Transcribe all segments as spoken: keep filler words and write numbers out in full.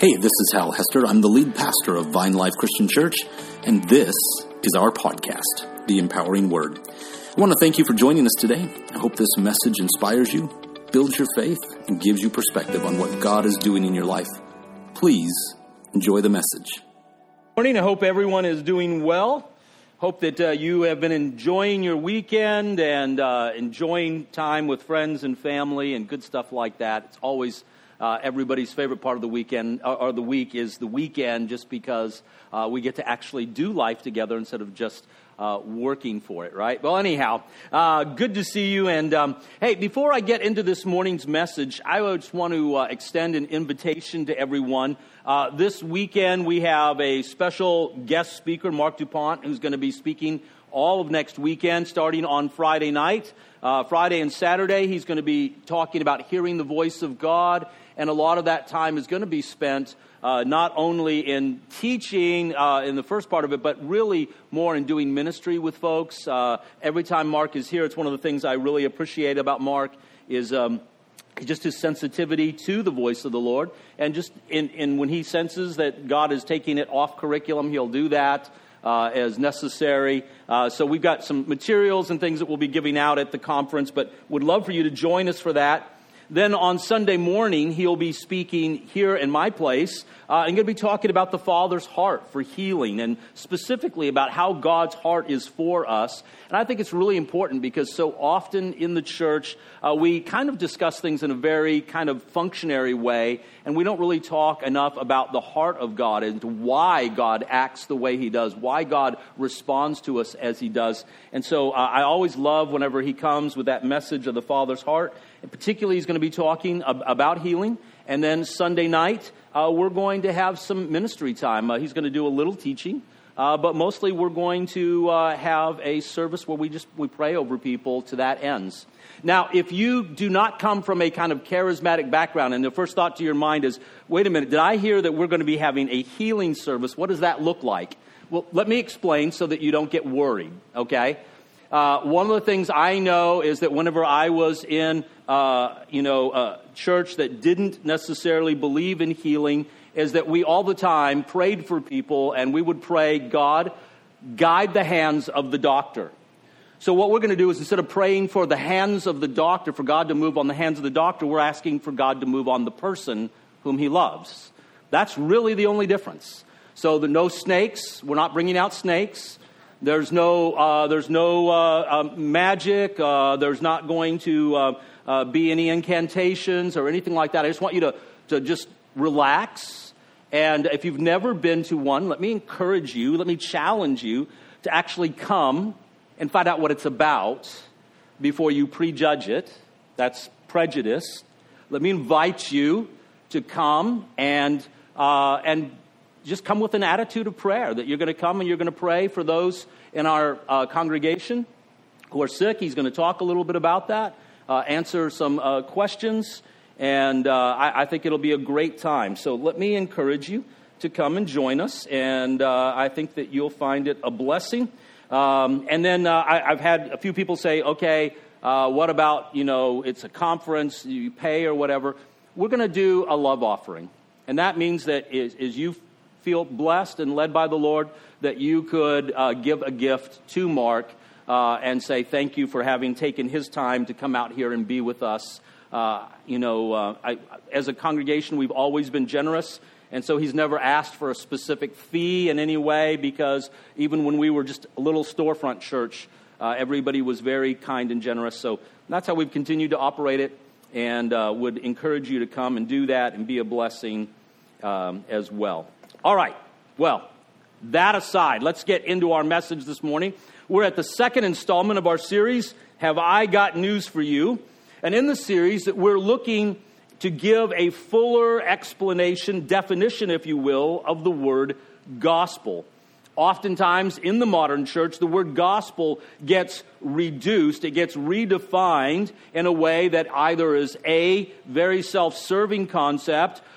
Hey, this is Hal Hester. I'm the lead pastor of Vine Life Christian Church, and this is our podcast, The Empowering Word. I want to thank you for joining us today. I hope this message inspires you, builds your faith, and gives you perspective on what God is doing in your life. Please enjoy the message. Morning. I hope everyone is doing well. Hope that uh, you have been enjoying your weekend and uh, enjoying time with friends and family and good stuff like that. It's always uh, everybody's favorite part of the weekend or, or the week is the weekend, just because uh, we get to actually do life together instead of just uh, working for it, right? Well, anyhow, uh, good to see you. And um, hey, before I get into this morning's message, I just want to uh, extend an invitation to everyone. Uh, this weekend, we have a special guest speaker, Mark DuPont, who's going to be speaking all of next weekend, starting on Friday night. Uh, Friday and Saturday, he's going to be talking about hearing the voice of God, and a lot of that time is going to be spent uh, not only in teaching uh, in the first part of it, but really more in doing ministry with folks. Uh, every time Mark is here, it's one of the things I really appreciate about Mark is Um, just his sensitivity to the voice of the Lord. And just in, in when he senses that God is taking it off curriculum, he'll do that uh, as necessary. Uh, so we've got some materials and things that we'll be giving out at the conference, but would love for you to join us for that. Then on Sunday morning, he'll be speaking here in my place. Uh, I'm going to be talking about the Father's heart for healing, and specifically about how God's heart is for us. And I think it's really important because so often in the church, uh, we kind of discuss things in a very kind of functionary way, and we don't really talk enough about the heart of God and why God acts the way he does, why God responds to us as he does. And so uh, I always love whenever he comes with that message of the Father's heart. And particularly, he's going to be talking ab- about healing. And then Sunday night, uh, we're going to have some ministry time. Uh, he's going to do a little teaching. Uh, but mostly we're going to uh, have a service where we just we pray over people to that ends. Now, if you do not come from a kind of charismatic background, and the first thought to your mind is, wait a minute, did I hear that we're going to be having a healing service? What does that look like? Well, let me explain so that you don't get worried, okay? Uh, one of the things I know is that whenever I was in, uh, you know, a church that didn't necessarily believe in healing, is that we all the time prayed for people, and we would pray, God, guide the hands of the doctor. So what we're going to do is, instead of praying for the hands of the doctor, for God to move on the hands of the doctor, we're asking for God to move on the person whom he loves. That's really the only difference. So the no snakes, we're not bringing out snakes. There's no, uh, there's no uh, uh, magic. Uh, there's not going to uh, uh, be any incantations or anything like that. I just want you to, to just relax. And if you've never been to one, let me encourage you, let me challenge you to actually come and find out what it's about before you prejudge it. That's prejudice. Let me invite you to come and uh, and just come with an attitude of prayer, that you're going to come and you're going to pray for those in our uh, congregation who are sick. He's going to talk a little bit about that, uh, answer some uh, questions, and uh, I, I think it'll be a great time. So let me encourage you to come and join us, and uh, I think that you'll find it a blessing. Um, and then uh, I, I've had a few people say, okay, uh, what about, you know, it's a conference, you pay or whatever. We're going to do a love offering, and that means that as, as you feel blessed and led by the Lord, that you could uh, give a gift to Mark uh, and say thank you for having taken his time to come out here and be with us. Uh, you know, uh, I, as a congregation, we've always been generous, and so he's never asked for a specific fee in any way, because even when we were just a little storefront church, uh, everybody was very kind and generous. So that's how we've continued to operate it, and uh, would encourage you to come and do that and be a blessing um, as well. All right, well, that aside, let's get into our message this morning. We're at the second installment of our series, Have I Got News for You? And in the series, that we're looking to give a fuller explanation, definition, if you will, of the word gospel. Oftentimes in the modern church, the word gospel gets reduced, it gets redefined in a way that either is a very self-serving concept,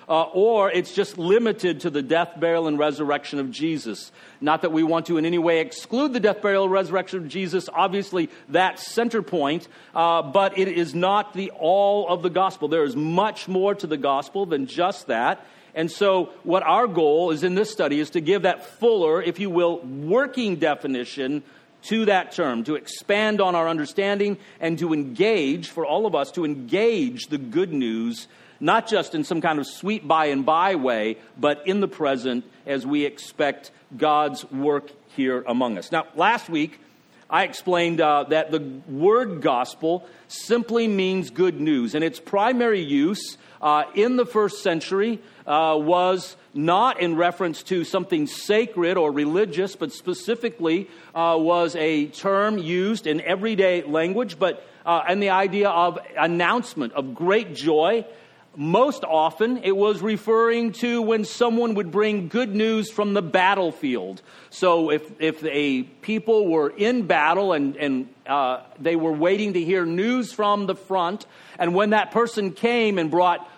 uh, or it's just limited to the death, burial, and resurrection of Jesus. Not that we want to in any way exclude the death, burial, and resurrection of Jesus. Obviously, that's center point, uh, but it is not the all of the gospel. There is much more to the gospel than just that. And so what our goal is in this study is to give that fuller, if you will, working definition to that term, to expand on our understanding and to engage, for all of us, to engage the good news, not just in some kind of sweet by and by way, but in the present as we expect God's work here among us. Now, last week, I explained uh, that the word gospel simply means good news, and its primary use uh, in the first century uh, was not in reference to something sacred or religious, but specifically uh, was a term used in everyday language, but uh, and the idea of announcement of great joy. Most often, it was referring to when someone would bring good news from the battlefield. So if if a people were in battle and, and uh, they were waiting to hear news from the front, and when that person came and brought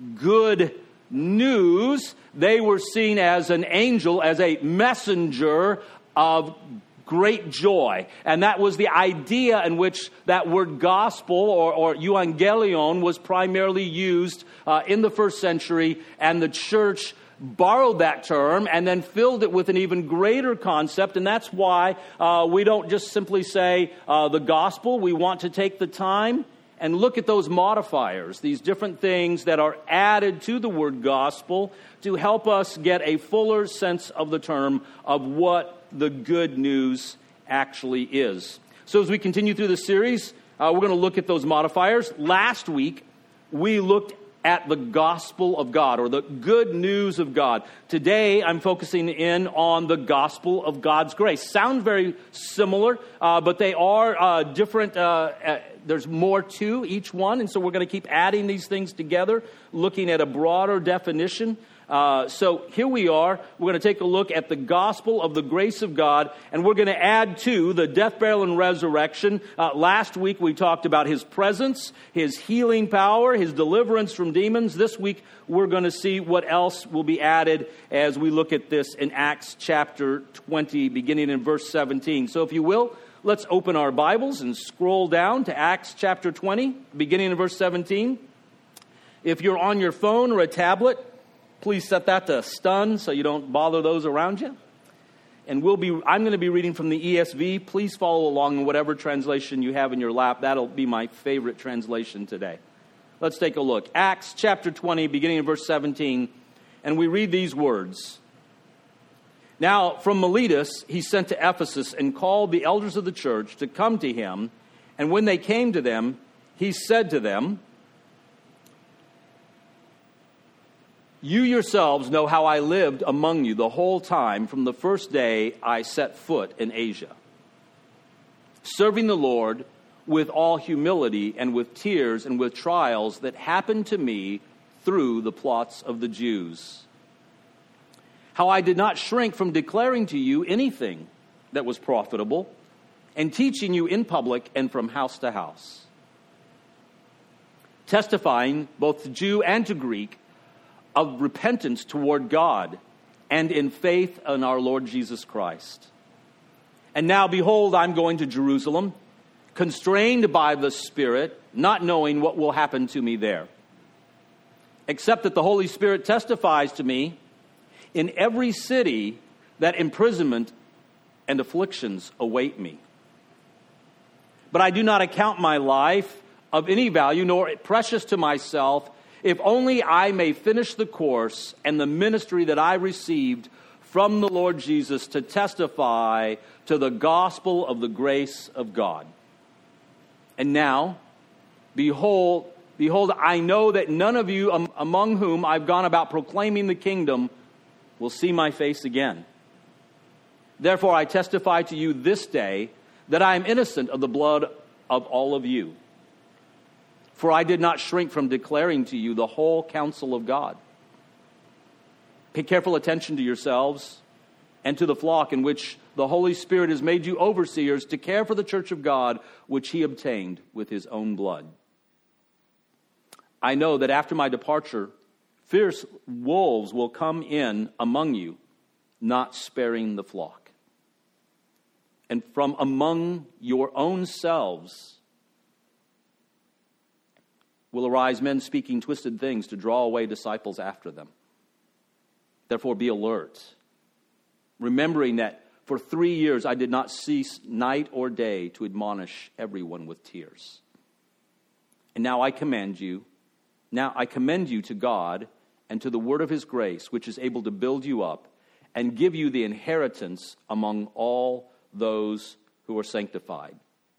good news, they were seen as an angel, as a messenger of great joy. And that was the idea in which that word gospel or, or euangelion was primarily used uh, in the first century, and the church borrowed that term and then filled it with an even greater concept. And that's why uh, we don't just simply say uh, the gospel. We want to take the time and look at those modifiers, these different things that are added to the word gospel to help us get a fuller sense of the term of what the good news actually is. So as we continue through the series, uh, we're going to look at those modifiers. Last week, we looked at the gospel of God, or the good news of God. Today, I'm focusing in on the gospel of God's grace. Sound very similar, uh, but they are uh, different. Uh, uh, there's more to each one, and so we're going to keep adding these things together, looking at a broader definition. Uh, so here we are. We're going to take a look at the gospel of the grace of God, and we're going to add to the death, burial, and resurrection. Uh, last week we talked about his presence, his healing power, his deliverance from demons. This week we're going to see what else will be added as we look at this in Acts chapter twenty, beginning in verse seventeen. So if you will, let's open our Bibles and scroll down to Acts chapter twenty, beginning in verse seventeen. If you're on your phone or a tablet, please set that to stun so you don't bother those around you. And we'll be I'm going to be reading from the E S V. Please follow along in whatever translation you have in your lap. That'll be my favorite translation today. Let's take a look. Acts chapter twenty, beginning in verse seventeen. And we read these words. Now, from Miletus, he sent to Ephesus and called the elders of the church to come to him. And when they came to them, he said to them, "You yourselves know how I lived among you the whole time from the first day I set foot in Asia, serving the Lord with all humility and with tears and with trials that happened to me through the plots of the Jews. How I did not shrink from declaring to you anything that was profitable and teaching you in public and from house to house, testifying both to Jew and to Greek of repentance toward God and in faith in our Lord Jesus Christ. And now, behold, I'm going to Jerusalem, constrained by the Spirit, not knowing what will happen to me there, except that the Holy Spirit testifies to me in every city that imprisonment and afflictions await me. But I do not account my life of any value, nor precious to myself, if only I may finish the course and the ministry that I received from the Lord Jesus to testify to the gospel of the grace of God. And now, behold, behold, I know that none of you um, among whom I've gone about proclaiming the kingdom will see my face again. Therefore, I testify to you this day that I am innocent of the blood of all of you. For I did not shrink from declaring to you the whole counsel of God. Pay careful attention to yourselves and to the flock in which the Holy Spirit has made you overseers to care for the church of God, which he obtained with his own blood. I know that after my departure Fierce wolves will come in among you, not sparing the flock. And from among your own selves will arise men speaking twisted things to draw away disciples after them. Therefore be alert, remembering that for three years I did not cease night or day to admonish everyone with tears. And now I command you, now I commend you to God and to the word of his grace, which is able to build you up and give you the inheritance among all those who are sanctified.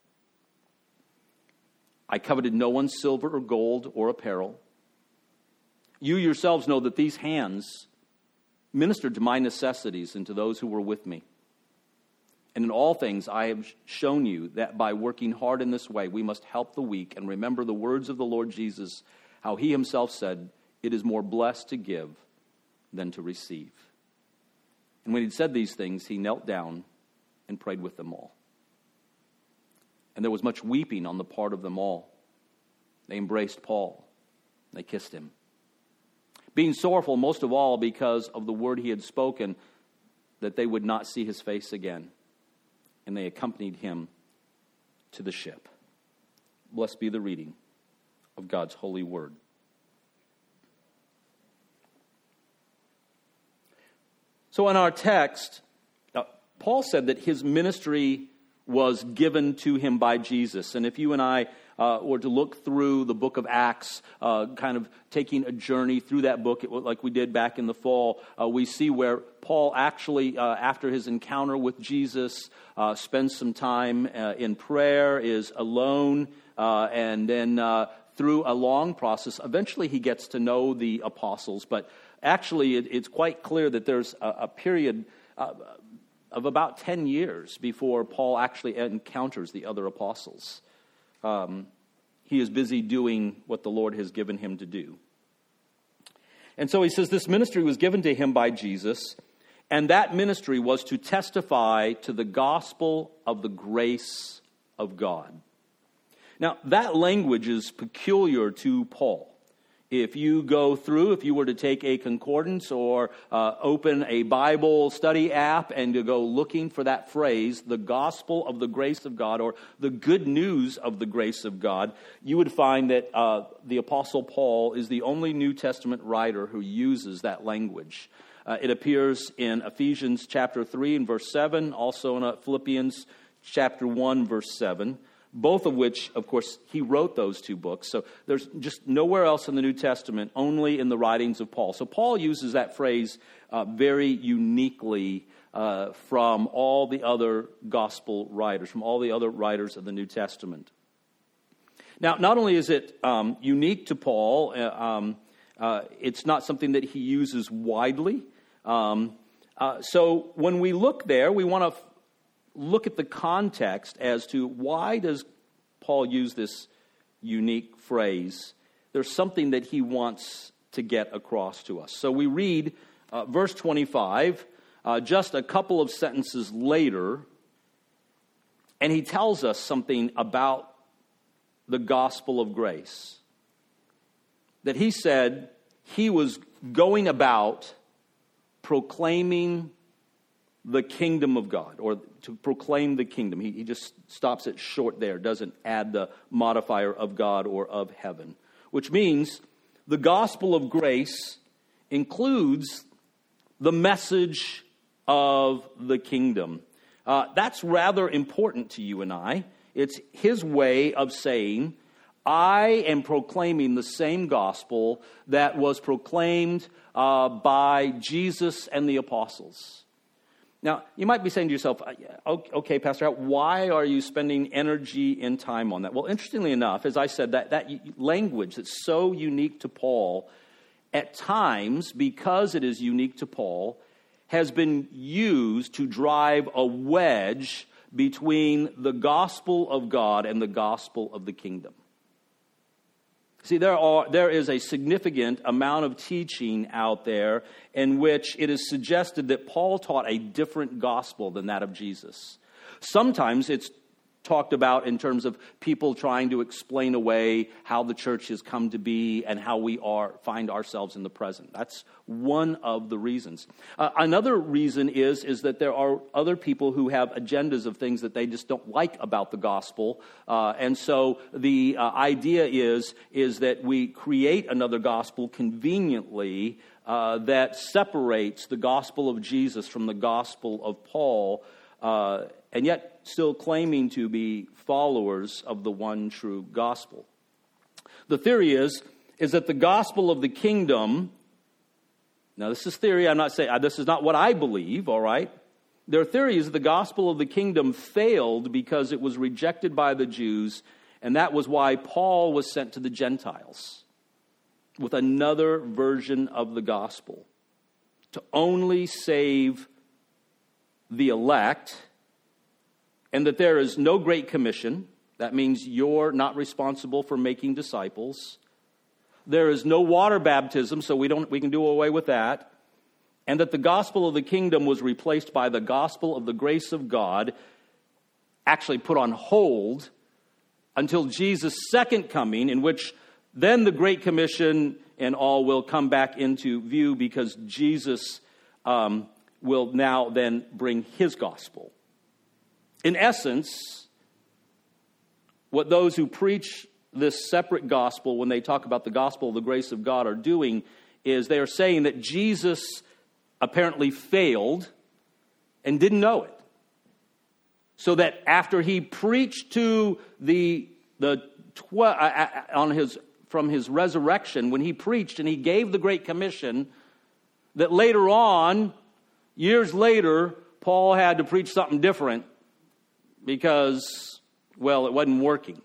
I coveted no one's silver or gold or apparel. You yourselves know that these hands ministered to my necessities and to those who were with me. And in all things I have shown you that by working hard in this way, we must help the weak and remember the words of the Lord Jesus, how he himself said, it is more blessed to give than to receive. And when he'd said these things, he knelt down and prayed with them all. And there was much weeping on the part of them all. They embraced Paul. They kissed him, being sorrowful most of all because of the word he had spoken, that they would not see his face again. And they accompanied him to the ship. Blessed be the reading of God's holy word. So in our text, uh, Paul said that his ministry was given to him by Jesus. And if you and I uh, were to look through the book of Acts, uh, kind of taking a journey through that book, it, like we did back in the fall, uh, we see where Paul actually, uh, after his encounter with Jesus, uh, spends some time uh, in prayer, is alone, uh, and then uh, through a long process, eventually he gets to know the apostles. But actually, it, it's quite clear that there's a, a period uh, of about ten years before Paul actually encounters the other apostles. Um, he is busy doing what the Lord has given him to do. And so he says this ministry was given to him by Jesus, and that ministry was to testify to the gospel of the grace of God. Now, that language is peculiar to Paul. If you go through, if you were to take a concordance or uh, open a Bible study app and to go looking for that phrase, the gospel of the grace of God, or the good news of the grace of God, you would find that uh, the Apostle Paul is the only New Testament writer who uses that language. Uh, it appears in Ephesians chapter three and verse seven, also in Philippians chapter one, verse seven. Both of which, of course, he wrote those two books. So there's just nowhere else in the New Testament, only in the writings of Paul. So Paul uses that phrase uh, very uniquely uh, from all the other gospel writers, from all the other writers of the New Testament. Now, not only is it um, unique to Paul, uh, um, uh, it's not something that he uses widely. Um, uh, so when we look there, we want to look at the context as to why does Paul use this unique phrase. There's something that he wants to get across to us. So we read uh, verse twenty-five, uh, just a couple of sentences later, and he tells us something about the gospel of grace. That he said he was going about proclaiming the kingdom of God, or to proclaim the kingdom. He, he just stops it short there, doesn't add the modifier of God or of heaven, which means the gospel of grace includes the message of the kingdom. Uh, that's rather important to you and I. It's his way of saying, I am proclaiming the same gospel that was proclaimed uh, by Jesus and the apostles. Now, you might be saying to yourself, okay, Pastor, why are you spending energy and time on that? Well, interestingly enough, as I said, that, that language that's so unique to Paul, at times, because it is unique to Paul, has been used to drive a wedge between the gospel of God and the gospel of the kingdom. See, there are there is a significant amount of teaching out there in which it is suggested that Paul taught a different gospel than that of Jesus. Sometimes it's talked about in terms of people trying to explain away how the church has come to be and how we are find ourselves in the present. That's one of the reasons. Uh, another reason is, is that there are other people who have agendas of things that they just don't like about the gospel. Uh, and so the uh, idea is, is that we create another gospel conveniently uh, that separates the gospel of Jesus from the gospel of Paul, uh, and yet still claiming to be followers of the one true gospel. The theory is, is that the gospel of the kingdom, now this is theory, I'm not saying, this is not what I believe, all right? Their theory is that the gospel of the kingdom failed because it was rejected by the Jews, and that was why Paul was sent to the Gentiles with another version of the gospel, to only save the elect, and that there is no Great Commission. That means you're not responsible for making disciples. There is no water baptism, so we don't we can do away with that. And that the gospel of the kingdom was replaced by the gospel of the grace of God, actually put on hold until Jesus' second coming, in which then the Great Commission and all will come back into view, because Jesus um, will now then bring his gospel. In essence, what those who preach this separate gospel, when they talk about the gospel of the grace of God, are doing is they are saying that Jesus apparently failed and didn't know it. So that after he preached to the the tw- on his from his resurrection, when he preached and he gave the Great Commission, that later on, years later, Paul had to preach something different because, well, it wasn't working.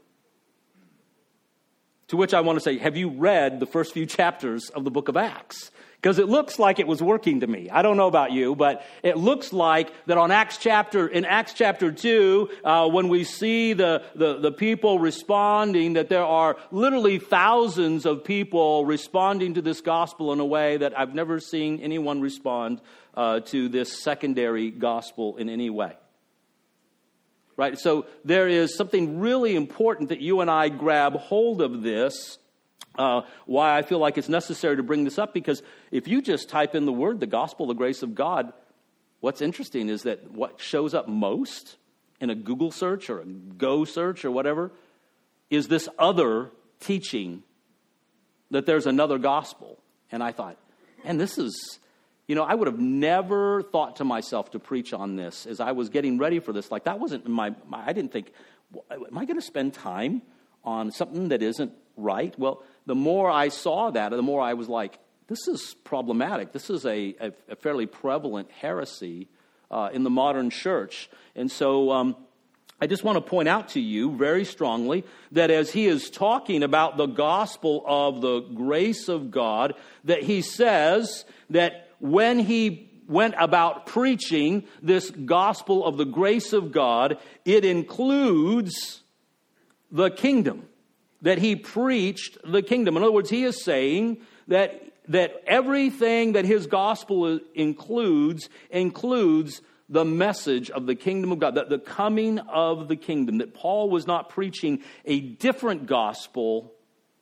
To which I want to say, have you read the first few chapters of the book of Acts? Because it looks like it was working to me. I don't know about you, but it looks like that on Acts chapter, in Acts chapter two, uh, when we see the, the, the people responding, that there are literally thousands of people responding to this gospel in a way that I've never seen anyone respond uh, to this secondary gospel in any way. Right? So there is something really important that you and I grab hold of this. Uh, why I feel like it's necessary to bring this up, because if you just type in the word, the gospel, the grace of God, what's interesting is that what shows up most in a Google search or a Go search or whatever is this other teaching that there's another gospel. And I thought, and this is, you know, I would have never thought to myself to preach on this as I was getting ready for this. Like, that wasn't in my, my I didn't think, am I going to spend time on something that isn't right? Well, the more I saw that, the more I was like, this is problematic. This is a, a, a fairly prevalent heresy uh, in the modern church. And so um, I just want to point out to you very strongly that as he is talking about the gospel of the grace of God, that he says that when he went about preaching this gospel of the grace of God, it includes the kingdom. That he preached the kingdom. In other words, he is saying that that everything that his gospel includes, includes the message of the kingdom of God, that the coming of the kingdom, that Paul was not preaching a different gospel,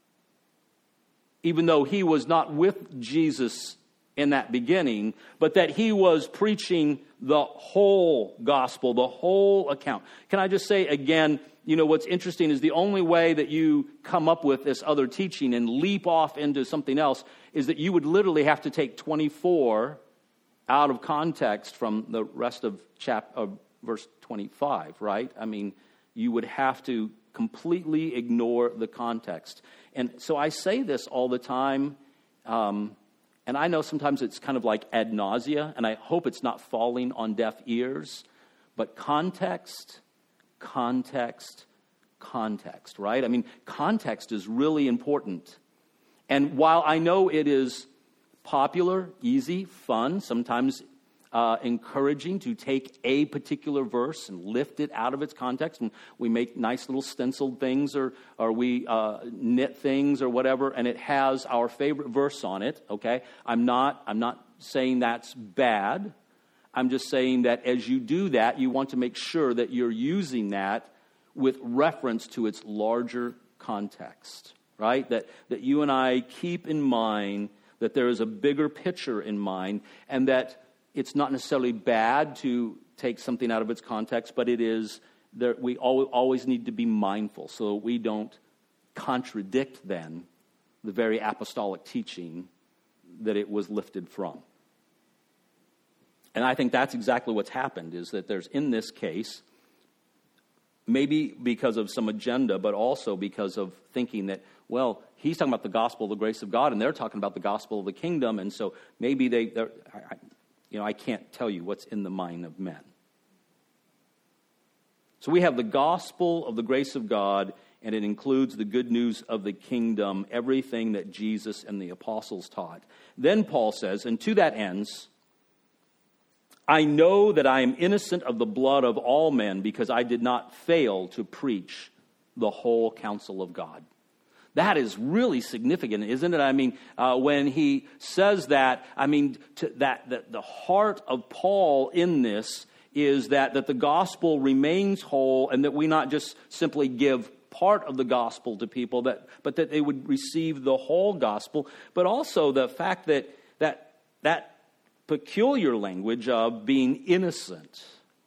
even though he was not with Jesus in that beginning, but that he was preaching the whole gospel, the whole account. Can I just say again, you know, what's interesting is the only way that you come up with this other teaching and leap off into something else is that you would literally have to take twenty-four out of context from the rest of chap of verse twenty-five, right? I mean, you would have to completely ignore the context. And so I say this all the time, um, and I know sometimes it's kind of like ad nausea, and I hope it's not falling on deaf ears, but context... Context, context, right? I mean, context is really important. And while I know it is popular, easy, fun, sometimes uh, encouraging to take a particular verse and lift it out of its context, and we make nice little stenciled things, or or we uh, knit things or whatever, and it has our favorite verse on it. Okay, I'm not I'm not saying that's bad. I'm just saying that as you do that, you want to make sure that you're using that with reference to its larger context, right? That, that you and I keep in mind that there is a bigger picture in mind, and that it's not necessarily bad to take something out of its context, but it is, there, we always need to be mindful so we don't contradict then the very apostolic teaching that it was lifted from. And I think that's exactly what's happened, is that there's, in this case, maybe because of some agenda, but also because of thinking that, well, he's talking about the gospel of the grace of God, and they're talking about the gospel of the kingdom, and so maybe they, they're, I, you know, I can't tell you what's in the mind of men. So we have the gospel of the grace of God, and it includes the good news of the kingdom, everything that Jesus and the apostles taught. Then Paul says, and to that ends, I know that I am innocent of the blood of all men because I did not fail to preach the whole counsel of God. That is really significant, isn't it? I mean, uh, when he says that, I mean, to that, that the heart of Paul in this is that, that the gospel remains whole, and that we not just simply give part of the gospel to people, that but that they would receive the whole gospel, but also the fact that that that peculiar language of being innocent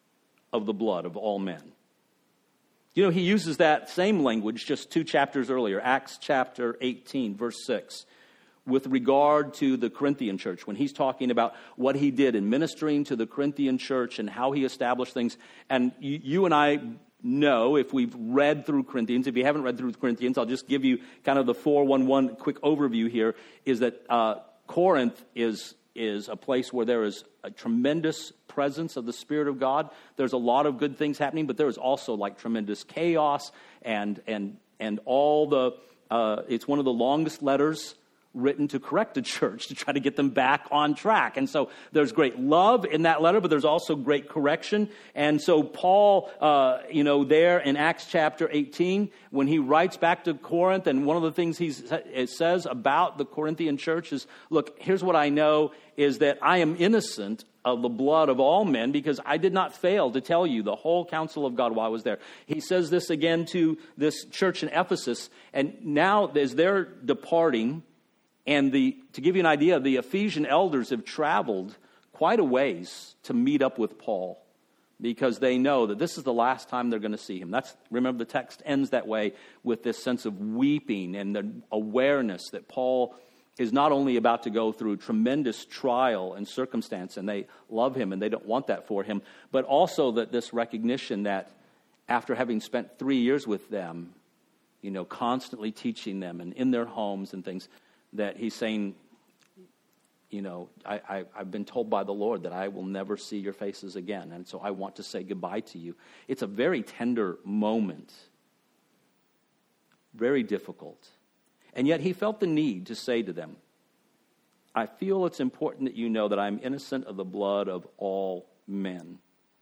of the blood of all men. You know, he uses that same language just two chapters earlier, Acts chapter eighteen, verse six, with regard to the Corinthian church, when he's talking about what he did in ministering to the Corinthian church and how he established things. And you, you and I know, if we've read through Corinthians, if you haven't read through Corinthians, I'll just give you kind of the four one one quick overview here, is that uh, Corinth is is a place where there is a tremendous presence of the Spirit of God. There's a lot of good things happening, but there is also like tremendous chaos and and and all the, uh, it's one of the longest letters written to correct a church, to try to get them back on track. And so there's great love in that letter, but there's also great correction. And so Paul, uh, you know, there in Acts chapter eighteen, when he writes back to Corinth, and one of the things he says about the Corinthian church is, look, here's what I know, is that I am innocent of the blood of all men because I did not fail to tell you the whole counsel of God while I was there. He says this again to this church in Ephesus, and now as they're departing, and the to give you an idea, the Ephesian elders have traveled quite a ways to meet up with Paul because they know that this is the last time they're going to see him. That's, remember, the text ends that way with this sense of weeping and the awareness that Paul is not only about to go through tremendous trial and circumstance, and they love him and they don't want that for him, but also that this recognition that after having spent three years with them, you know, constantly teaching them and in their homes and things, that he's saying, you know, I, I, I've been told by the Lord that I will never see your faces again, and so I want to say goodbye to you. It's a very tender moment, very difficult. And yet he felt the need to say to them, I feel it's important that you know that I'm innocent of the blood of all men.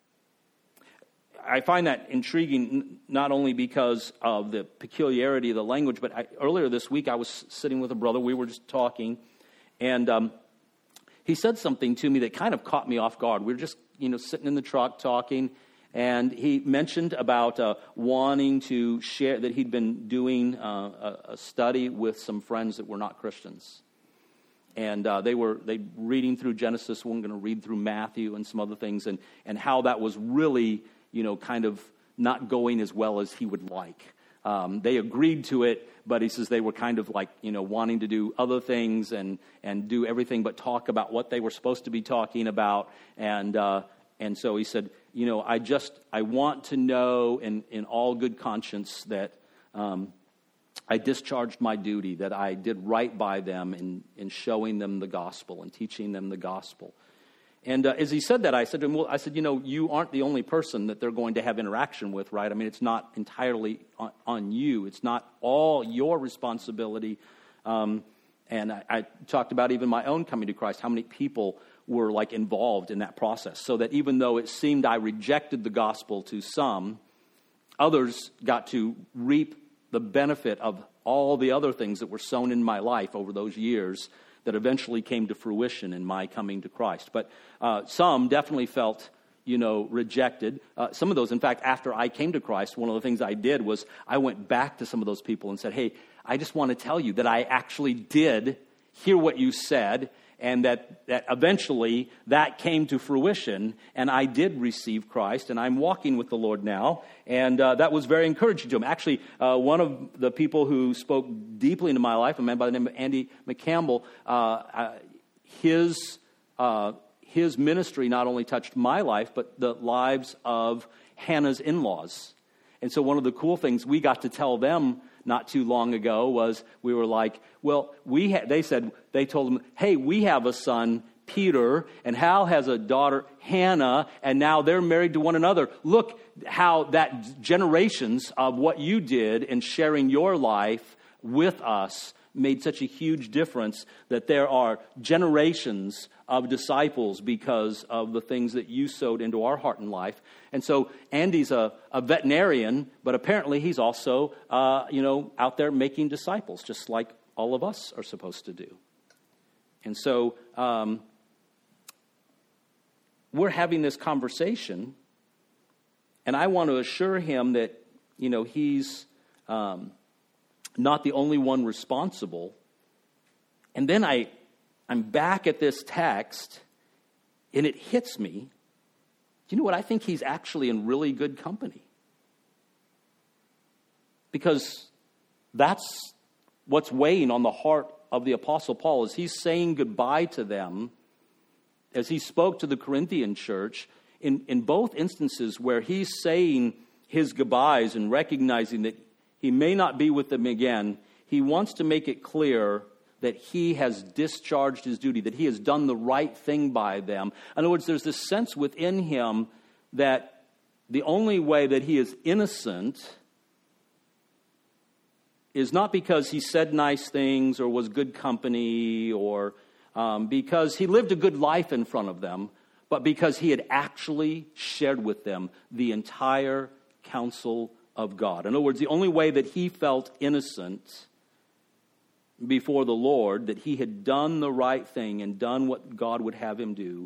I find that intriguing, not only because of the peculiarity of the language, but I, earlier this week I was sitting with a brother, we were just talking, and um, he said something to me that kind of caught me off guard. We were just, you know, sitting in the truck talking, and he mentioned about uh, wanting to share, that he'd been doing uh, a, a study with some friends that were not Christians. And uh, they were they reading through Genesis, one going to read through Matthew and some other things, and, and how that was really, you know, kind of not going as well as he would like. Um, they agreed to it, but he says they were kind of like, you know, wanting to do other things and, and do everything but talk about what they were supposed to be talking about. And uh, and so he said, you know, I just, I want to know in, in all good conscience that um, I discharged my duty, that I did right by them in, in showing them the gospel and teaching them the gospel. And uh, as he said that, I said to him, well, I said, you know, you aren't the only person that they're going to have interaction with, right? I mean, it's not entirely on, on you. It's not all your responsibility. Um, and I, I talked about even my own coming to Christ, how many people were like involved in that process. So that even though it seemed I rejected the gospel to some, others got to reap the benefit of all the other things that were sown in my life over those years that eventually came to fruition in my coming to Christ. But uh, some definitely felt you know, rejected. Uh, some of those, in fact, after I came to Christ, one of the things I did was I went back to some of those people and said, hey, I just want to tell you that I actually did hear what you said, and that, that eventually that came to fruition, and I did receive Christ, and I'm walking with the Lord now, and uh, that was very encouraging to him. Actually, uh, one of the people who spoke deeply into my life, a man by the name of Andy McCampbell, uh, uh, his uh, his ministry not only touched my life, but the lives of Hannah's in-laws. And so one of the cool things we got to tell them not too long ago was we were like, well, we ha-, they said, they told them, hey, we have a son, Peter, and Hal has a daughter, Hannah, and now they're married to one another. Look how that generations of what you did in sharing your life with us made such a huge difference, that there are generations of disciples because of the things that you sowed into our heart and life. And so Andy's a, a veterinarian, but apparently he's also, uh, you know, out there making disciples, just like all of us are supposed to do. And so um, we're having this conversation, and I want to assure him that, you know, he's um, not the only one responsible. And then I, I'm back at this text, and it hits me. Do you know what? I think he's actually in really good company. Because that's what's weighing on the heart of the Apostle Paul, as he's saying goodbye to them, as he spoke to the Corinthian church, in, in both instances where he's saying his goodbyes and recognizing that he may not be with them again, he wants to make it clear that he has discharged his duty, that he has done the right thing by them. In other words, there's this sense within him that the only way that he is innocent is not because he said nice things or was good company or um, because he lived a good life in front of them, but because he had actually shared with them the entire counsel of God. In other words, the only way that he felt innocent before the Lord, that he had done the right thing and done what God would have him do,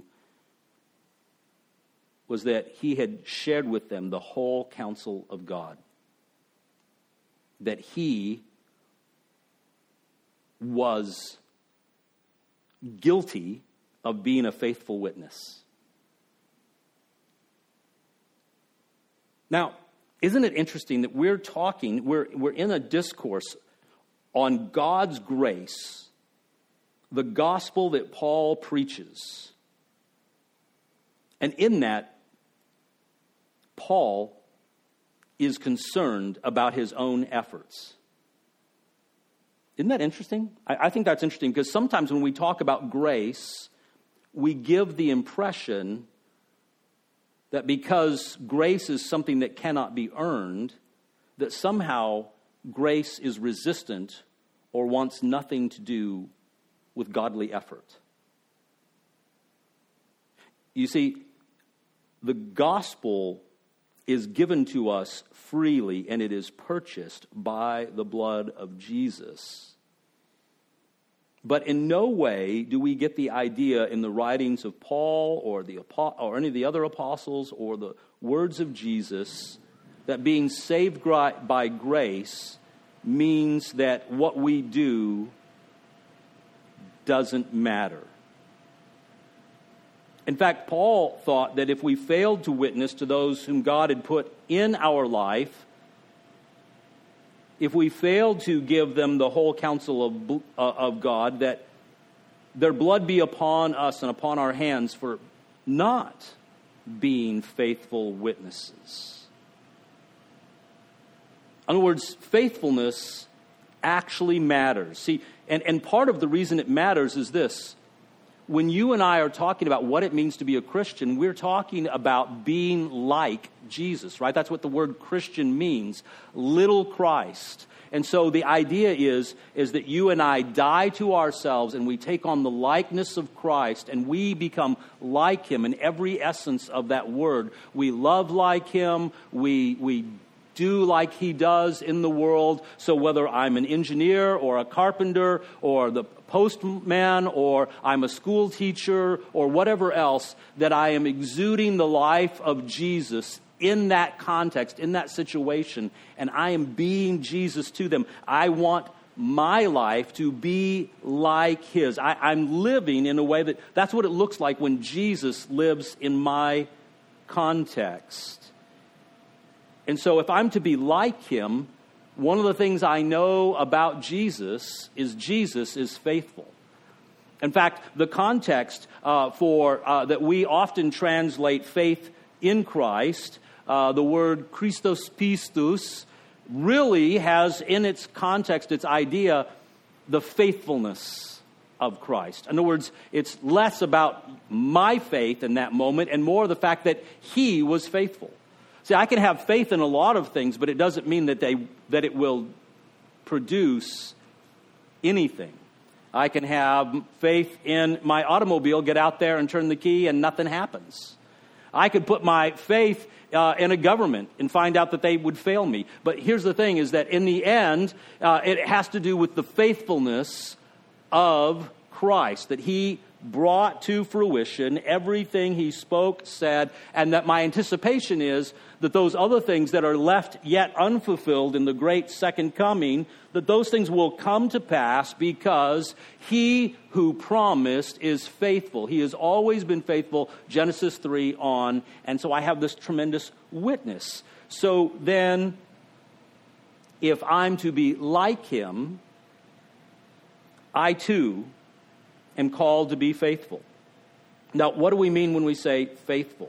was that he had shared with them the whole counsel of God. That he was guilty of being a faithful witness. Now, isn't it interesting that we're talking, we're, we're in a discourse on God's grace, the gospel that Paul preaches. And in that, Paul is concerned about his own efforts. Isn't that interesting? I, I think that's interesting because sometimes when we talk about grace, we give the impression that because grace is something that cannot be earned, that somehow grace is resistant or wants nothing to do with godly effort. You see, the gospel is given to us freely, and it is purchased by the blood of Jesus. But in no way do we get the idea in the writings of Paul or the or any of the other apostles or the words of Jesus that being saved by grace means that what we do doesn't matter. In fact, Paul thought that if we failed to witness to those whom God had put in our life, if we failed to give them the whole counsel of, uh, of God, that their blood be upon us and upon our hands for not being faithful witnesses. In other words, faithfulness actually matters. See, and, and part of the reason it matters is this. When you and I are talking about what it means to be a Christian, we're talking about being like Jesus, right? That's what the word Christian means, little Christ. And so the idea is, is that you and I die to ourselves and we take on the likeness of Christ and we become like him in every essence of that word. We love like him, we, we do like he does in the world. So whether I'm an engineer or a carpenter or the postman or I'm a school teacher or whatever else, that I am exuding the life of Jesus in that context, in that situation, and I am being Jesus to them. I want my life to be like his. I, I'm living in a way that, that's what it looks like when Jesus lives in my context. And so if I'm to be like him, one of the things I know about Jesus is Jesus is faithful. In fact, the context uh, for uh, that we often translate faith in Christ, uh, the word Christos pistos, really has in its context, its idea, the faithfulness of Christ. In other words, it's less about my faith in that moment and more the fact that he was faithful. See, I can have faith in a lot of things, but it doesn't mean that they that it will produce anything. I can have faith in my automobile, get out there and turn the key, and nothing happens. I could put my faith uh, in a government and find out that they would fail me. But here's the thing, is that in the end, uh, it has to do with the faithfulness of Christ, that he brought to fruition everything he spoke, said, and that my anticipation is that those other things that are left yet unfulfilled in the great second coming, that those things will come to pass because he who promised is faithful. He has always been faithful, Genesis three on, and so I have this tremendous witness. So then, if I'm to be like him, I too am called to be faithful. Now, what do we mean when we say faithful?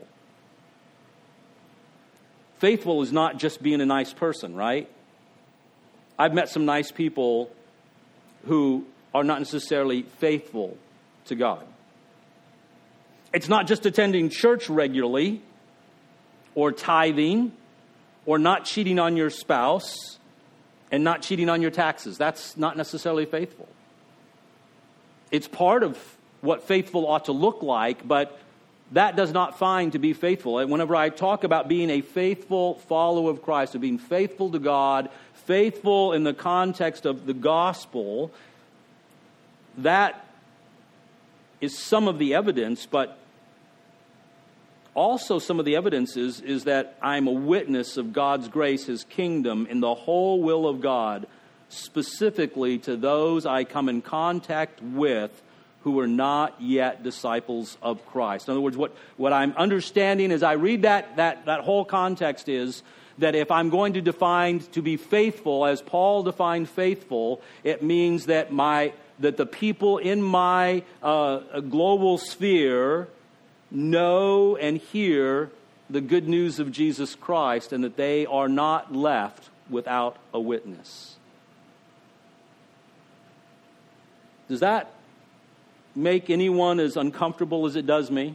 Faithful is not just being a nice person, right? I've met some nice people who are not necessarily faithful to God. It's not just attending church regularly or tithing or not cheating on your spouse and not cheating on your taxes. That's not necessarily faithful. It's part of what faithful ought to look like, but that does not find to be faithful. And whenever I talk about being a faithful follower of Christ, of being faithful to God, faithful in the context of the gospel, that is some of the evidence, but also some of the evidence is, is that I'm a witness of God's grace, his kingdom, in the whole will of God, specifically to those I come in contact with who are not yet disciples of Christ. In other words, what, what I'm understanding as I read that, that, that whole context is that if I'm going to define to be faithful, as Paul defined faithful, it means that my that the people in my uh, global sphere know and hear the good news of Jesus Christ and that they are not left without a witness. Does that make anyone as uncomfortable as it does me?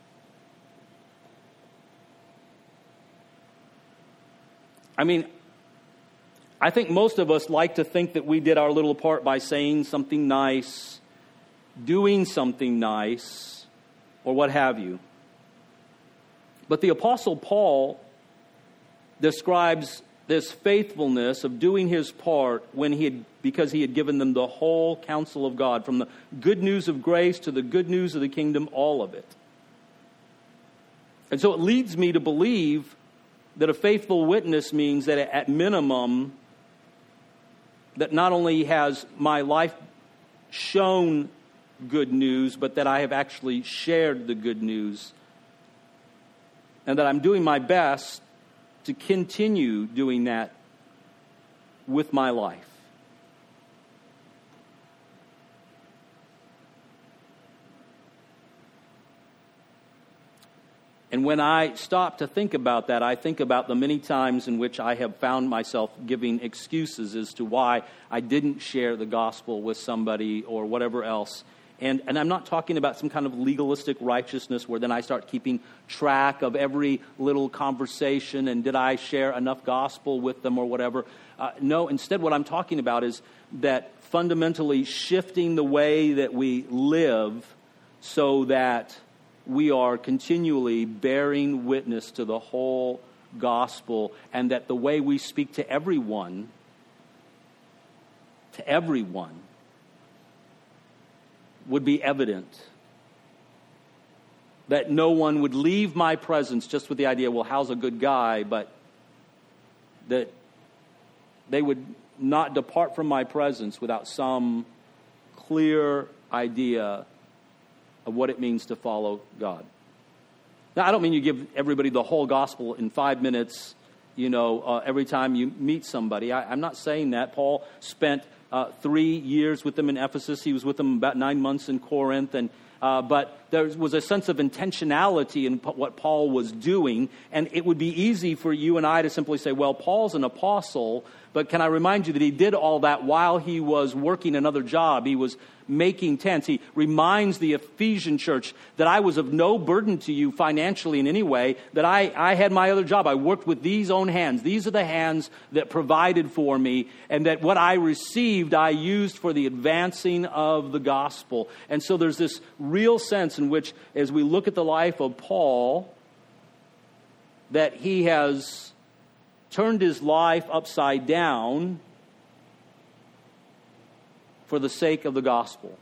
I mean, I think most of us like to think that we did our little part by saying something nice, doing something nice, or what have you. But the Apostle Paul describes this faithfulness of doing his part when he had, because he had given them the whole counsel of God, from the good news of grace to the good news of the kingdom, all of it. And so it leads me to believe that a faithful witness means that at minimum, that not only has my life shown good news, but that I have actually shared the good news, and that I'm doing my best to continue doing that with my life. And when I stop to think about that, I think about the many times in which I have found myself giving excuses as to why I didn't share the gospel with somebody or whatever else. And, and I'm not talking about some kind of legalistic righteousness where then I start keeping track of every little conversation and did I share enough gospel with them or whatever. Uh, no, instead what I'm talking about is that fundamentally shifting the way that we live so that we are continually bearing witness to the whole gospel, and that the way we speak to everyone, to everyone, would be evident. That no one would leave my presence just with the idea, well, how's a good guy, but that they would not depart from my presence without some clear idea of what it means to follow God. Now, I don't mean you give everybody the whole gospel in five minutes, you know, uh, every time you meet somebody. I, I'm not saying that. Paul spent uh, three years with them in Ephesus. He was with them about nine months in Corinth, and Uh, but there was a sense of intentionality in p- what Paul was doing, and it would be easy for you and I to simply say, well, Paul's an apostle, but can I remind you that he did all that while he was working another job? He was making tents. He reminds the Ephesian church that I was of no burden to you financially in any way, that I, I had my other job. I worked with these own hands. These are the hands that provided for me, and that what I received I used for the advancing of the gospel. And so there's this real sense in which, as we look at the life of Paul, that he has turned his life upside down for the sake of the gospel.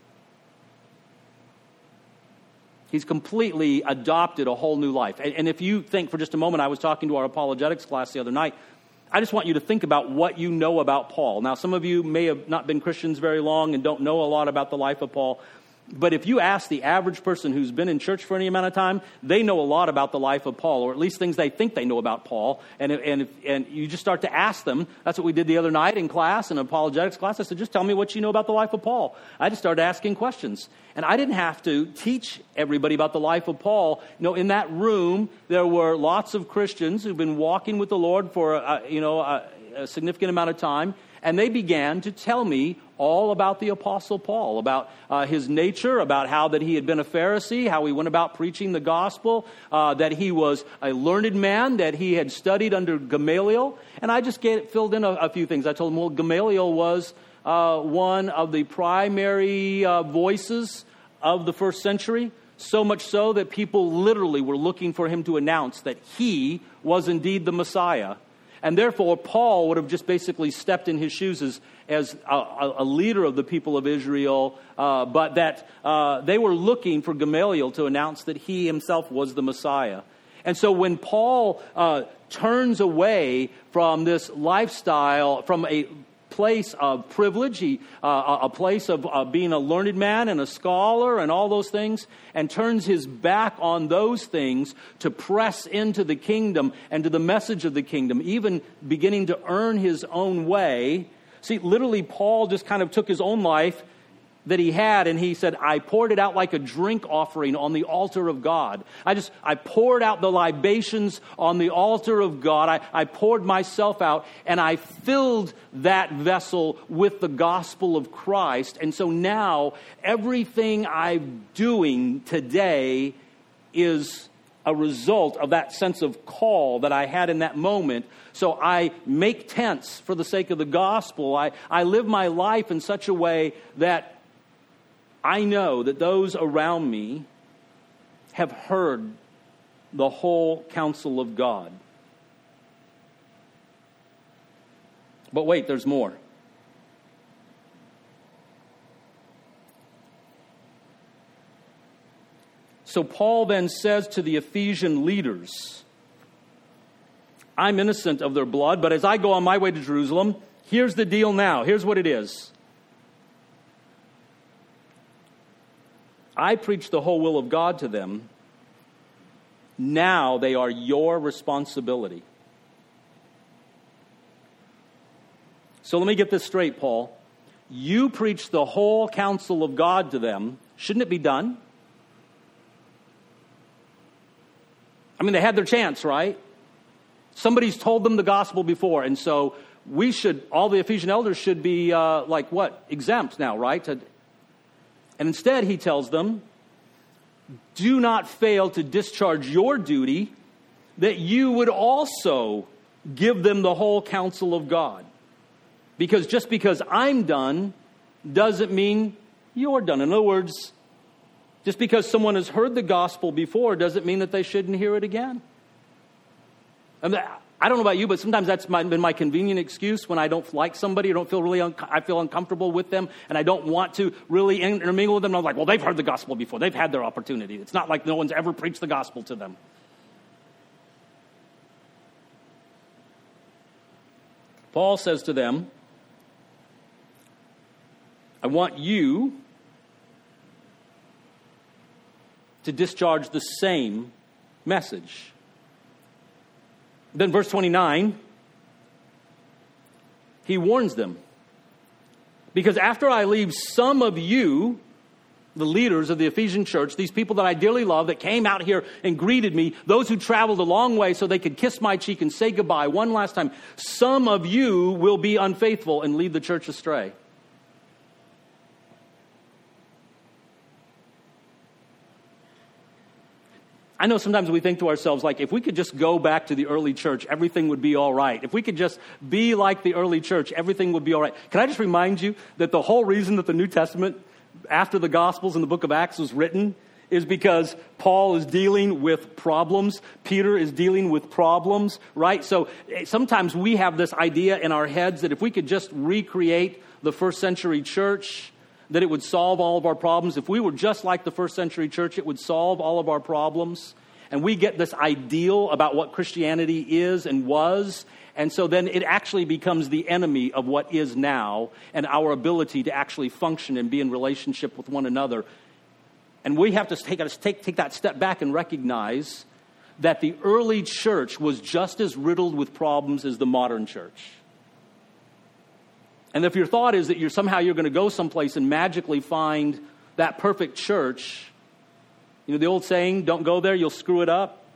He's completely adopted a whole new life. And, and if you think for just a moment, I was talking to our apologetics class the other night, I just want you to think about what you know about Paul. Now, some of you may have not been Christians very long and don't know a lot about the life of Paul. But if you ask the average person who's been in church for any amount of time, they know a lot about the life of Paul, or at least things they think they know about Paul. And and and you just start to ask them. That's what we did the other night in class, in apologetics class. I said, just tell me what you know about the life of Paul. I just started asking questions. And I didn't have to teach everybody about the life of Paul. You know, in that room, there were lots of Christians who've been walking with the Lord for, a, you know, a, a significant amount of time. And they began to tell me all about the Apostle Paul, about uh, his nature, about how that he had been a Pharisee, how he went about preaching the gospel, uh, that he was a learned man, that he had studied under Gamaliel. And I just get, filled in a, a few things. I told them, well, Gamaliel was uh, one of the primary uh, voices of the first century, so much so that people literally were looking for him to announce that he was indeed the Messiah. And therefore, Paul would have just basically stepped in his shoes as, as a, a leader of the people of Israel, uh, but that uh, they were looking for Gamaliel to announce that he himself was the Messiah. And so when Paul uh, turns away from this lifestyle, from a place of privilege, he, uh, a place of uh, being a learned man and a scholar and all those things, and turns his back on those things to press into the kingdom and to the message of the kingdom, even beginning to earn his own way. See, literally, Paul just kind of took his own life that he had, and he said, I poured it out like a drink offering on the altar of God. I just, I poured out the libations on the altar of God. I, I poured myself out, and I filled that vessel with the gospel of Christ. And so now, everything I'm doing today is a result of that sense of call that I had in that moment. So I make tents for the sake of the gospel. I, I live my life in such a way that I know that those around me have heard the whole counsel of God. But wait, there's more. So Paul then says to the Ephesian leaders, I'm innocent of their blood, but as I go on my way to Jerusalem, here's the deal now. Here's what it is. I preach the whole will of God to them. Now they are your responsibility. So let me get this straight, Paul. You preach the whole counsel of God to them. Shouldn't it be done? I mean, they had their chance, right? Somebody's told them the gospel before, and so we should, all the Ephesian elders should be, uh, like what, exempt now, right? To, And instead, he tells them, do not fail to discharge your duty, that you would also give them the whole counsel of God. Because just because I'm done doesn't mean you're done. In other words, just because someone has heard the gospel before doesn't mean that they shouldn't hear it again. And I don't know about you, but sometimes that's my, been my convenient excuse when I don't like somebody, or don't feel really, un- I feel uncomfortable with them, and I don't want to really intermingle with them. I'm like, well, they've heard the gospel before. They've had their opportunity. It's not like no one's ever preached the gospel to them. Paul says to them, I want you to discharge the same message. Then verse twenty-nine, he warns them. Because after I leave, some of you, the leaders of the Ephesian church, these people that I dearly love, that came out here and greeted me, those who traveled a long way so they could kiss my cheek and say goodbye one last time, some of you will be unfaithful and lead the church astray. I know sometimes we think to ourselves, like, if we could just go back to the early church, everything would be all right. If we could just be like the early church, everything would be all right. Can I just remind you that the whole reason that the New Testament, after the Gospels and the book of Acts, was written is because Paul is dealing with problems. Peter is dealing with problems, right? So sometimes we have this idea in our heads that if we could just recreate the first century church, that it would solve all of our problems. If we were just like the first century church, it would solve all of our problems. And we get this ideal about what Christianity is and was. And so then it actually becomes the enemy of what is now and our ability to actually function and be in relationship with one another. And we have to take, take, take that step back and recognize that the early church was just as riddled with problems as the modern church. And if your thought is that you're somehow you're going to go someplace and magically find that perfect church, you know the old saying, don't go there, you'll screw it up.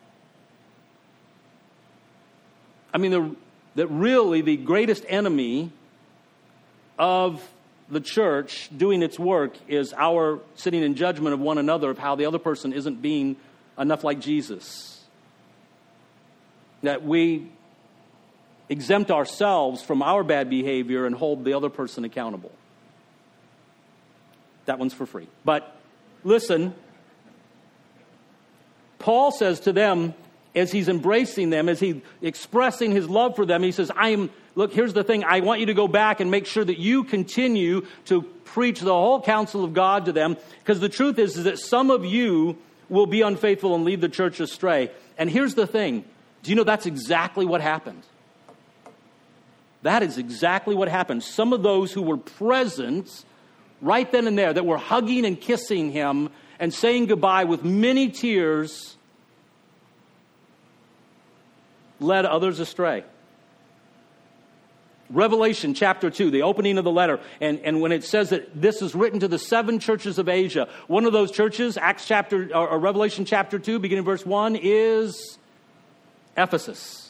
I mean, the, that really the greatest enemy of the church doing its work is our sitting in judgment of one another of how the other person isn't being enough like Jesus. That we exempt ourselves from our bad behavior and hold the other person accountable. That one's for free. But listen, Paul says to them, as he's embracing them, as he's expressing his love for them, he says, I am, look, here's the thing. I want you to go back and make sure that you continue to preach the whole counsel of God to them. Because the truth is, is that some of you will be unfaithful and lead the church astray. And here's the thing. Do you know that's exactly what happened? That is exactly what happened. Some of those who were present right then and there, that were hugging and kissing him and saying goodbye with many tears, led others astray. Revelation chapter two, the opening of the letter, and, and when it says that this is written to the seven churches of Asia, one of those churches, Acts chapter or, or Revelation chapter two, beginning verse one, is Ephesus.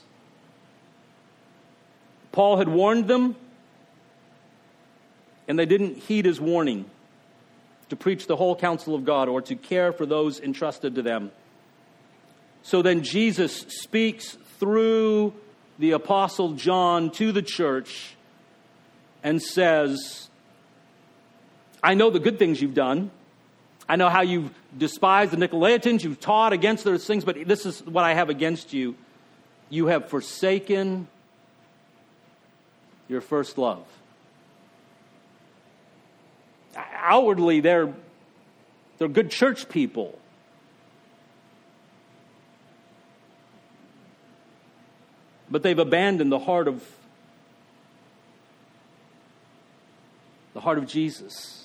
Paul had warned them, and they didn't heed his warning to preach the whole counsel of God or to care for those entrusted to them. So then Jesus speaks through the Apostle John to the church and says, I know the good things you've done. I know how you've despised the Nicolaitans. You've taught against those things, but this is what I have against you. You have forsaken your first love. Outwardly, they're, they're good church people. But they've abandoned the heart of the heart of Jesus.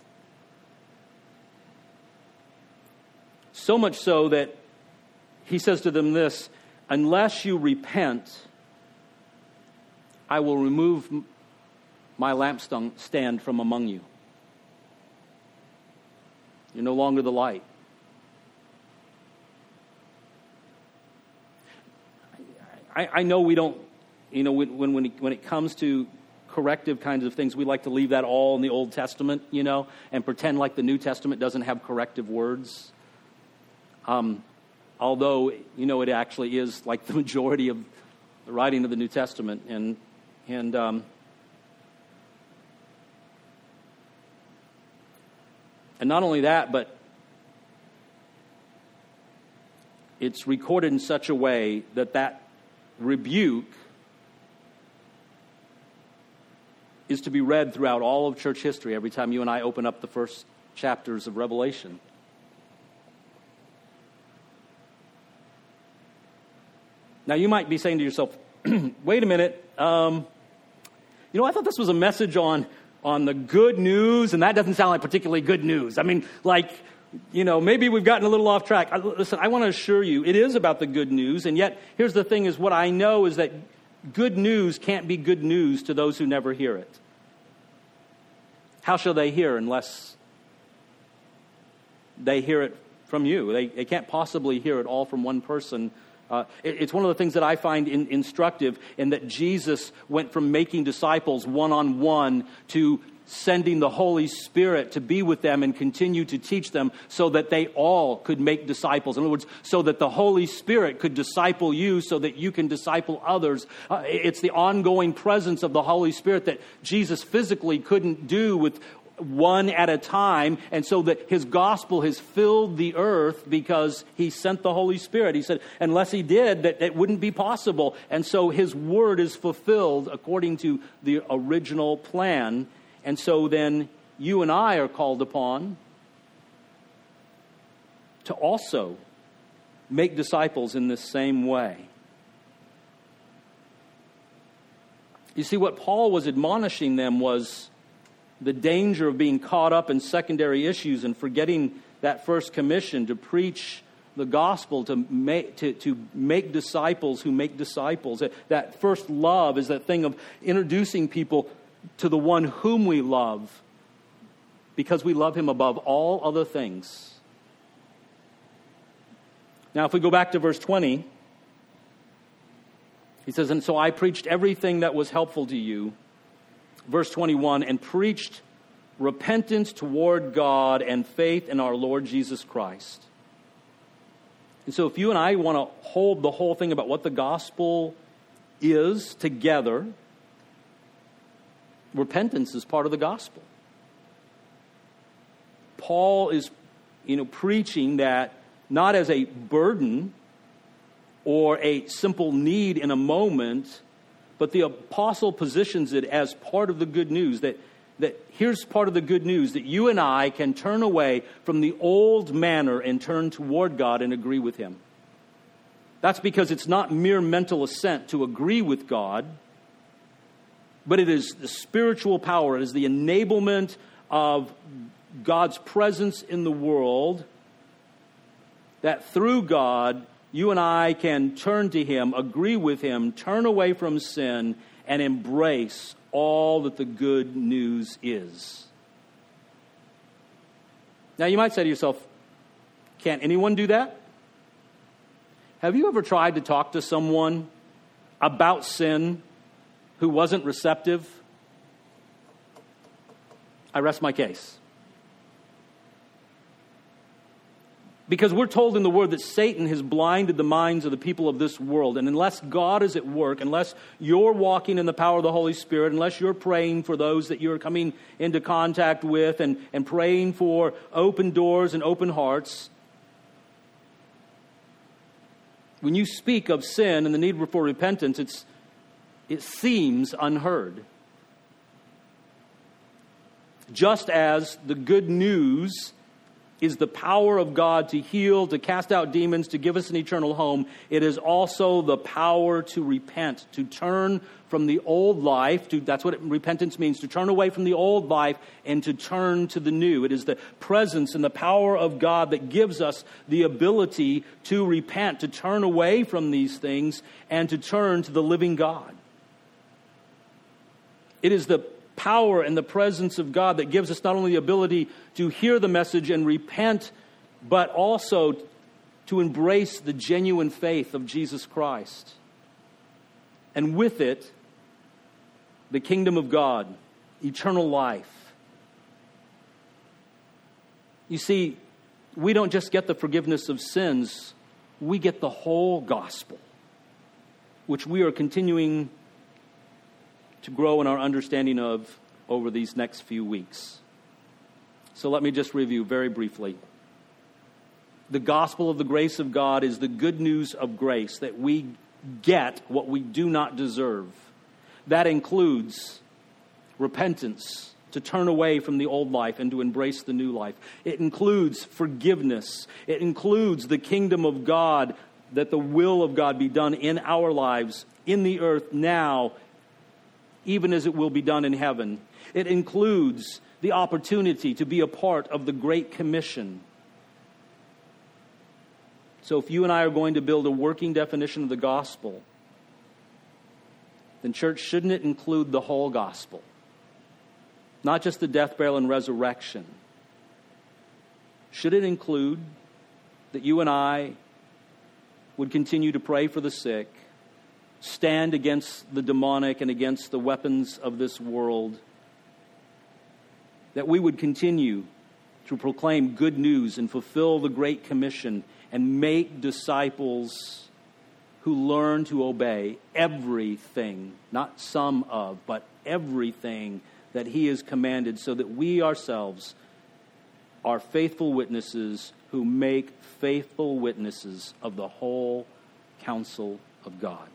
So much so that he says to them this, unless you repent, I will remove my lampstand from among you. You're no longer the light. I, I know we don't, you know, when when when it, when it comes to corrective kinds of things, we like to leave that all in the Old Testament, you know, and pretend like the New Testament doesn't have corrective words. Um, although, you know, it actually is like the majority of the writing of the New Testament, and and um, and not only that, but it's recorded in such a way that that rebuke is to be read throughout all of church history every time you and I open up the first chapters of Revelation. Now, you might be saying to yourself, wait a minute, um, you know, I thought this was a message on, on the good news, and that doesn't sound like particularly good news. I mean, like, you know, maybe we've gotten a little off track. I, listen, I want to assure you, it is about the good news, and yet, here's the thing is what I know is that good news can't be good news to those who never hear it. How shall they hear unless they hear it from you? They, they can't possibly hear it all from one person. Uh, it, it's one of the things that I find in, instructive in that Jesus went from making disciples one-on-one to sending the Holy Spirit to be with them and continue to teach them so that they all could make disciples. In other words, so that the Holy Spirit could disciple you so that you can disciple others. Uh, it's the ongoing presence of the Holy Spirit that Jesus physically couldn't do with one at a time, and so that his gospel has filled the earth because he sent the Holy Spirit. He said, unless he did, that it wouldn't be possible. And so his word is fulfilled according to the original plan. And so then you and I are called upon to also make disciples in this same way. You see, what Paul was admonishing them was the danger of being caught up in secondary issues and forgetting that first commission to preach the gospel, to make, to, to make disciples who make disciples. That, that first love is that thing of introducing people to the one whom we love because we love him above all other things. Now, if we go back to verse twenty, he says, and so I preached everything that was helpful to you. Verse twenty-one, and preached repentance toward God and faith in our Lord Jesus Christ. And so if you and I want to hold the whole thing about what the gospel is together, repentance is part of the gospel. Paul is, you know, preaching that not as a burden or a simple need in a moment, but the apostle positions it as part of the good news, that, that here's part of the good news, that you and I can turn away from the old manner and turn toward God and agree with him. That's because it's not mere mental assent to agree with God, but it is the spiritual power, it is the enablement of God's presence in the world, that through God, you and I can turn to him, agree with him, turn away from sin, and embrace all that the good news is. Now, you might say to yourself, can't anyone do that? Have you ever tried to talk to someone about sin who wasn't receptive? I rest my case. Because we're told in the Word that Satan has blinded the minds of the people of this world. And unless God is at work, unless you're walking in the power of the Holy Spirit, unless you're praying for those that you're coming into contact with and, and praying for open doors and open hearts, when you speak of sin and the need for repentance, it's, it seems unheard. Just as the good news is the power of God to heal, to cast out demons, to give us an eternal home, it is also the power to repent, to turn from the old life. To, that's what it, repentance means, to turn away from the old life and to turn to the new. It is the presence and the power of God that gives us the ability to repent, to turn away from these things and to turn to the living God. It is the power and the presence of God that gives us not only the ability to hear the message and repent, but also to embrace the genuine faith of Jesus Christ. And with it, the kingdom of God, eternal life. You see, we don't just get the forgiveness of sins, we get the whole gospel, which we are continuing to grow in our understanding of over these next few weeks. So let me just review very briefly. The gospel of the grace of God is the good news of grace, that we get what we do not deserve. That includes repentance, to turn away from the old life and to embrace the new life. It includes forgiveness. It includes the kingdom of God, that the will of God be done in our lives, in the earth now, even as it will be done in heaven. It includes the opportunity to be a part of the Great Commission. So if you and I are going to build a working definition of the gospel, then church, shouldn't it include the whole gospel? Not just the death, burial, and resurrection. Should it include that you and I would continue to pray for the sick, stand against the demonic and against the weapons of this world, that we would continue to proclaim good news and fulfill the Great Commission and make disciples who learn to obey everything, not some of, but everything that He has commanded, so that we ourselves are faithful witnesses who make faithful witnesses of the whole counsel of God.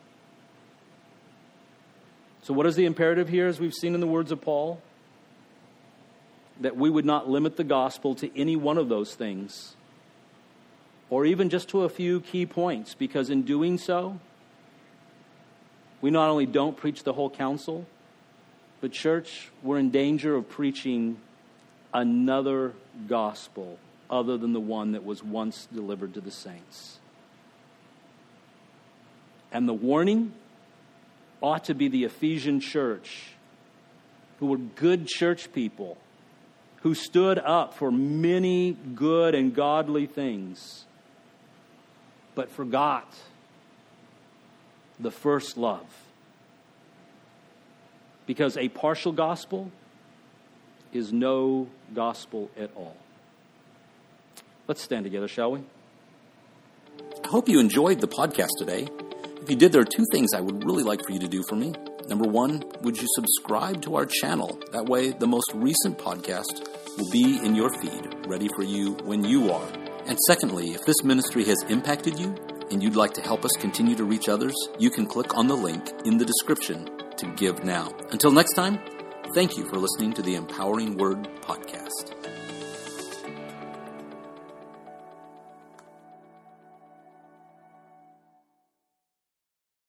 So what is the imperative here, as we've seen in the words of Paul? That we would not limit the gospel to any one of those things, or even just to a few key points, because in doing so, we not only don't preach the whole counsel, but church, we're in danger of preaching another gospel other than the one that was once delivered to the saints. And the warning ought to be the Ephesian church, who were good church people, who stood up for many good and godly things, but forgot the first love. Because a partial gospel is no gospel at all. Let's stand together, shall we? I hope you enjoyed the podcast today. If you did, there are two things I would really like for you to do for me. Number one, would you subscribe to our channel? That way, the most recent podcast will be in your feed, ready for you when you are. And secondly, if this ministry has impacted you and you'd like to help us continue to reach others, you can click on the link in the description to give now. Until next time, thank you for listening to the Empowering Word